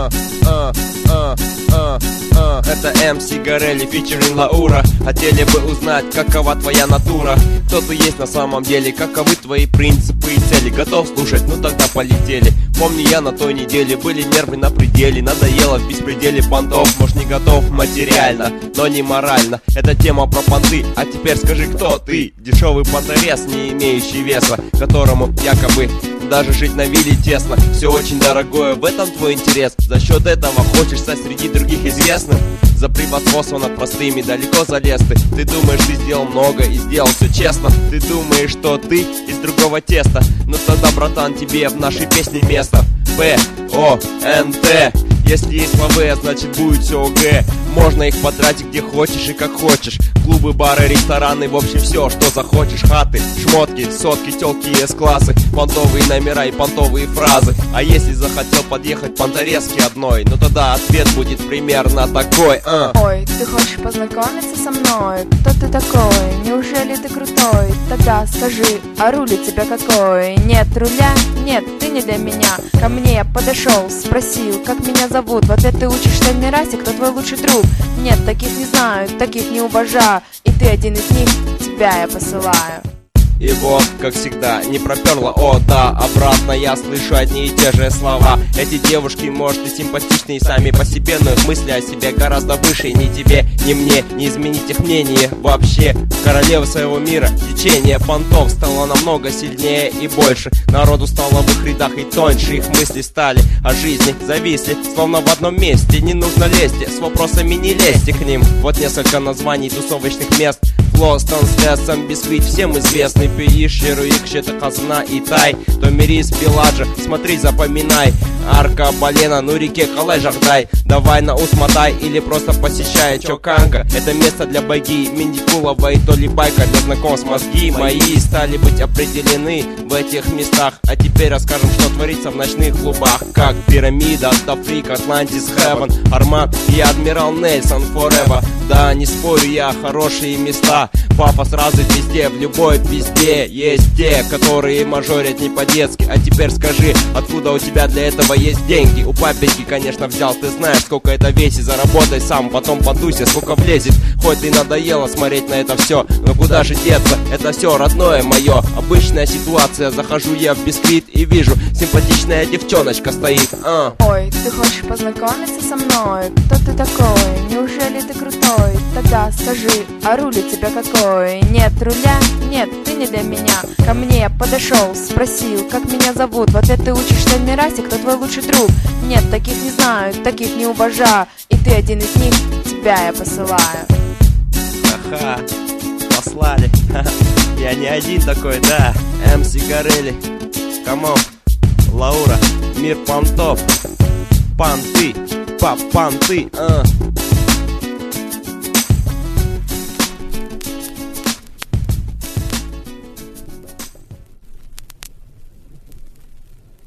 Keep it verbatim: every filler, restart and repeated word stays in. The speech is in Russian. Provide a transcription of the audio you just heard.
а, а, а, а, а. Это эм си Горелли, фичеринг Лаура. Хотели бы узнать, какова твоя натура, кто ты есть на самом деле, каковы твои принципы и цели. Готов слушать? Ну тогда полетели. Помню, я на той неделе, были нервы на пределе. Надоело в беспределе понтов. Может, не готов материально, но не морально. Это тема про понты, а теперь скажи, кто ты? Дешевый понторез, не имеющий веса, которому якобы даже жить на вилле тесно. Все очень дорогое, в этом твой интерес. За счет этого хочешь стать среди других известным. За превосходство над простыми далеко залез ты. Ты думаешь, ты сделал много и сделал все честно. Ты думаешь, что ты из другого теста. Но тогда, братан, тебе в нашей песне место. П, О, Н, Т. Если есть слова, значит будет все ОГ. Можно их потратить где хочешь и как хочешь. Клубы, бары, рестораны, в общем все, что захочешь. Хаты, шмотки, сотки, телки и С-классы. Понтовые номера и понтовые фразы. А если захотел подъехать понторезки одной, ну тогда ответ будет примерно такой. а. Ой, ты хочешь познакомиться со мной? Кто ты такой? Неужели ты крутой? Тогда скажи, а руль у тебя какой? Нет руля? Нет, ты не для меня. Ко мне я подошел, спросил, как меня зовут. В ответ ты учишь штольной расе, кто твой лучший друг. Нет, таких не знаю, таких не уважаю. И ты один из них, тебя я посылаю. И вот, как всегда, не проперло, о да, обратно я слышу одни и те же слова. Эти девушки, может, и симпатичные сами по себе, но их мысли о себе гораздо выше. Ни тебе, ни мне не изменить их мнение вообще. Королева своего мира, течение понтов стало намного сильнее и больше. Народу стало в их рядах и тоньше, их мысли стали о жизни зависли, словно в одном месте. Не нужно лезть, с вопросами не лезьте к ним. Вот несколько названий тусовочных мест. Флостон, Слесом, Бисквит, всем известный. Пииш, Шеруик, Щета, Казна и Тай. Томирис, Пиладжа, смотри, запоминай. Арка, Балена, ну реке Халай, Жахдай. Давай на ус мотай или просто посещай Чоканка. Это место для боги Миндикулова и Толибайка. Для знакомств мозги мои стали быть определены в этих местах. А теперь расскажем, что творится в ночных клубах. Как Пирамида, Тафрик, Атлантис, Хевен, Арман и Адмирал Нельсон, Forever. Да, не спорю я, хорошие места. Папа сразу везде, в любой пизде. Есть те, которые мажорят не по-детски. А теперь скажи, откуда у тебя для этого есть деньги? У папеньки, конечно, взял, ты знаешь, сколько это весит. Заработай сам, потом подуйся, сколько влезет. Хоть и надоело смотреть на это все, но куда же деться? Это все родное мое. Обычная ситуация, захожу я в Бисквит и вижу, симпатичная девчоночка стоит. а. Ой, ты хочешь познакомиться со мной? Кто ты такой? Неужели ты крутой? Тогда скажи, а руль у тебя какой? Нет руля? Нет, ты не для меня. Ко мне я подошел, спросил, как меня зовут. В ответ ты учишь штольной расе, кто твой лучший друг. Нет, таких не знаю, таких не уважаю. И ты один из них, тебя я посылаю. Ха-ха, послали. Я не один такой, да. эм си Горелли, камон, Лаура, мир понтов. Понты, пап, понты, а.